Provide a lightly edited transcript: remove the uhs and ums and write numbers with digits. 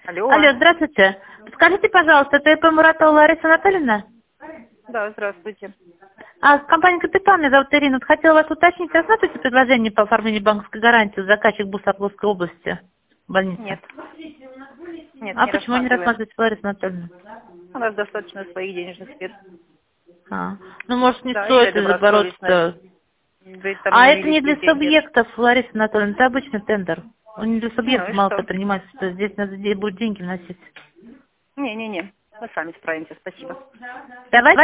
Алло. Алло, здравствуйте. Скажите, пожалуйста, это ИП Муратова Лариса Анатольевна? Да, здравствуйте. Компания «Капитан», меня зовут Ирина. Вот хотела вас уточнить, рассматриваете предложение по оформлению банковской гарантии заказчик БУС Орловской области, больница? Нет. Нет, А не почему не рассматриваем. рассматриваете, Лариса Анатольевна? У нас достаточно своих денежных средств. Ну, может, не Да, я стоит из-за добросовестная. бороться. Говорит, там А не это не для увеличили деньги. субъектов, Лариса Анатольевна, это обычный тендер. Он не для Ну субъектов, и мало что? предпринимательства. Здесь надо будет деньги вносить. Не-не-не, мы сами справимся, спасибо. Давайте